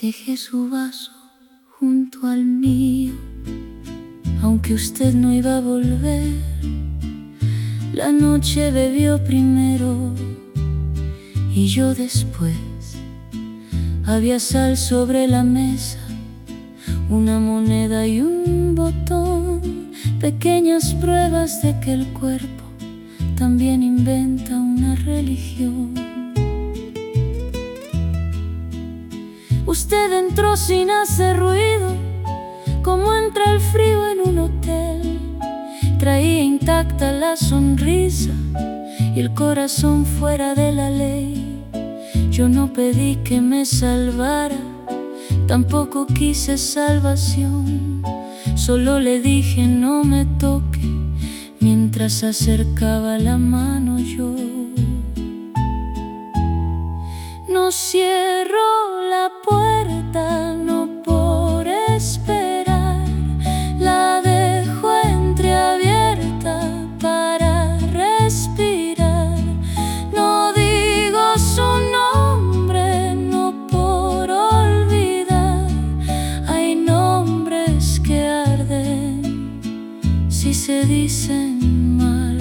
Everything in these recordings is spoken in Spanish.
Dejé su vaso junto al mío, aunque usted no iba a volver. La noche bebió primero y yo después. Había sal sobre la mesa, una moneda y un botón, pequeñas pruebas de que el cuerpo también inventa una religión. Usted entró sin hacer ruido, como entra el frío en un hotel. Traía intacta la sonrisa y el corazón fuera de la ley. Yo no pedí que me salvara, tampoco quise salvación. Solo le dije no me toque, mientras acercaba la mano yo. No cierro la puerta, no por esperar, la dejo entreabierta para respirar. No digo su nombre, no por olvidar. Hay nombres que arden si se dicen mal.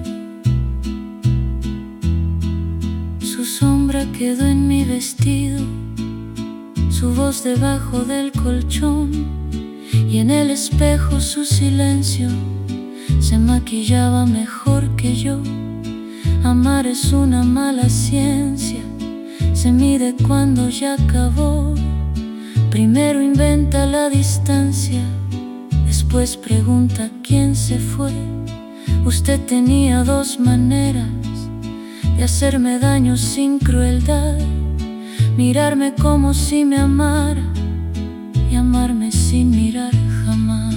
Su sombra quedó en mi vestido, su voz debajo del colchón, y en el espejo su silencio se maquillaba mejor que yo. Amar es una mala ciencia, se mide cuando ya acabó. Primero inventa la distancia, después pregunta quién se fue. Usted tenía dos maneras de hacerme daño sin crueldad: mirarme como si me amara y amarme sin mirar jamás.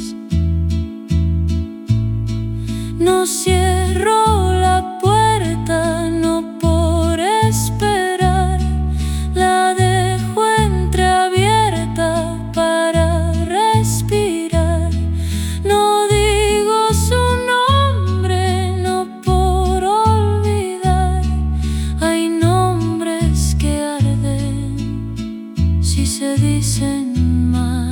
No cierro la puerta, no por esperar, la dejo entreabierta para respirar. No digo su nombre, no por olvidar. Hay nombres que arden si se dicen mal.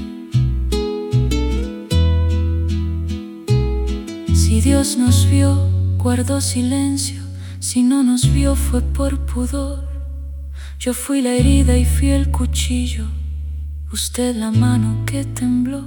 Si Dios nos vio, guardó silencio. Si no nos vio, fue por pudor. Yo fui la herida y fui el cuchillo, usted la mano que tembló.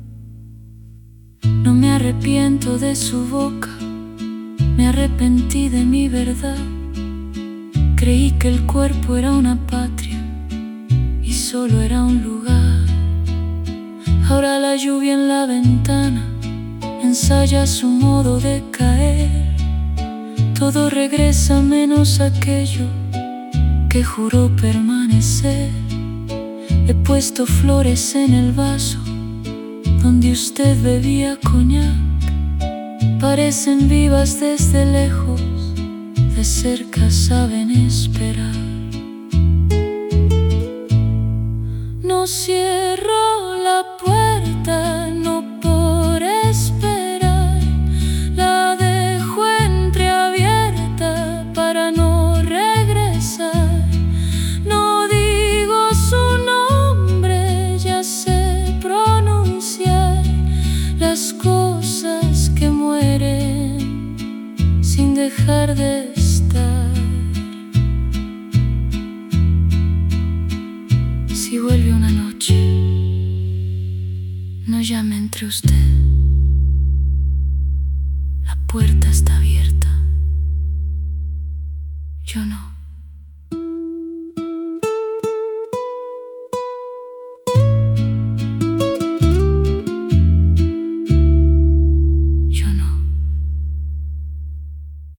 No me arrepiento de su boca, me arrepentí de mi verdad. Creí que el cuerpo era una patria y solo era un lugar. Ahora la lluvia en la ventana ensaya su modo de caer. Todo regresa menos aquello que juró permanecer. He puesto flores en el vaso donde usted bebía coñac. Parecen vivas desde lejos, de cerca saben esperar. No cierro la puerta, no por esperar, la dejo entreabierta para no regresar. No digo su nombre, ya sé pronunciar las cosas que mueren sin dejar de estar. Si vuelve una noche, no llame entre usted, la puerta está abierta, yo no.